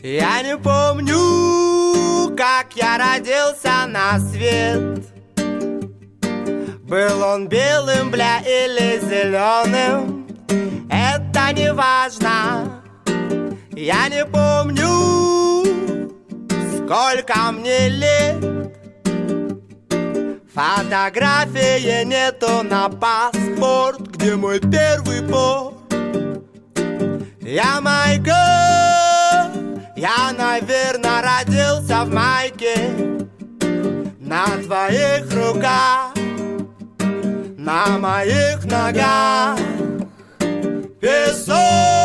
Я не помню, как я родился на свет. Был он белым, бля, или зеленым, это не важно. Я не помню, сколько мне лет. Фотографии нету на паспорт, где мой первый порт. Я Майкл, я, наверное, родился в майке. На твоих руках, на моих ногах песок.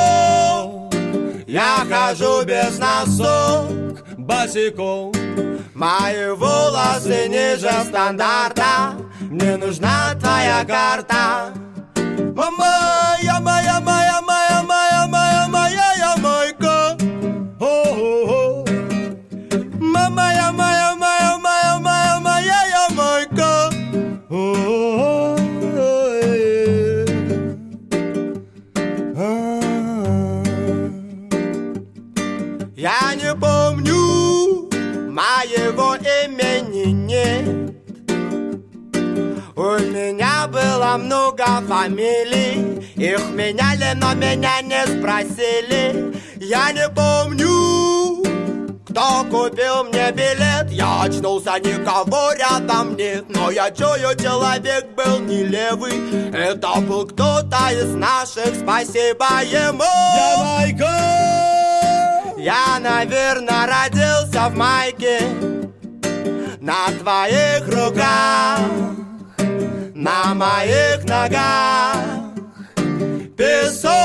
Я хожу без носок, босиком. Мои волосы ниже стандарта. Мне нужна твоя карта. Мама, я моя, моя, моя, моя, моя, моя, я майка. О-о-о. Мама, я моя, моя, моя, моя, моя, я майка. О-о-о. Я не помню, моего имени нет. У меня было много фамилий, их меняли, но меня не спросили. Я не помню, кто купил мне билет. Я очнулся, никого рядом нет, но я чую, человек был не левый. Это был кто-то из наших, спасибо ему. Я Майкл! Я, наверное, родился в майке. На твоих руках, на моих ногах песок.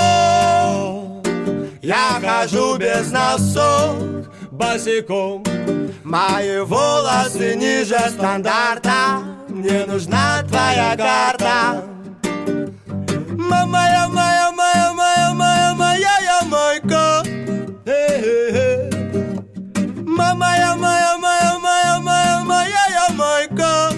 Я хожу без носок, босиком. мои волосы ниже стандарта. Мне нужна твоя карта. Мама, я моя, моя, моя, моя, моя, я майка. Мама, я моя, моя, моя, моя, моя, я майка.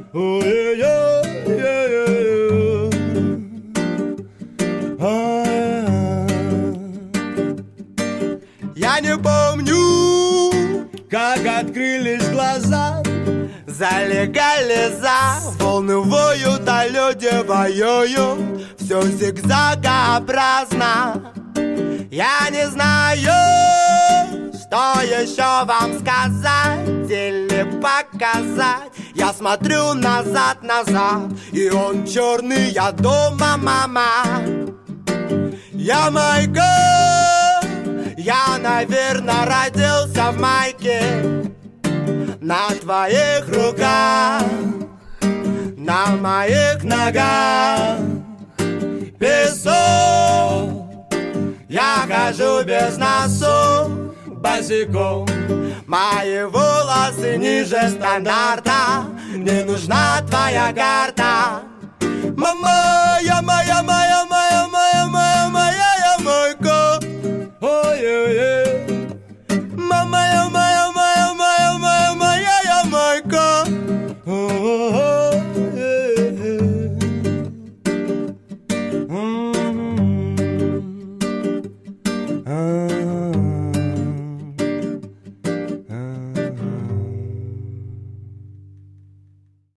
Я не помню, как открылись глаза за легализа. Волны воют, а люди воюют. Все зигзагообразно. Я не знаю, что еще вам сказать или показать. Я смотрю назад, и он черный, я дома, мама. Я Майкл, я, наверное, родился в майке. На твоих руках, на моих ногах песок. Я хожу без носок, босиком. мои волосы ниже стандарта. Мне нужна твоя карта. Мама, я моя, моя, моя.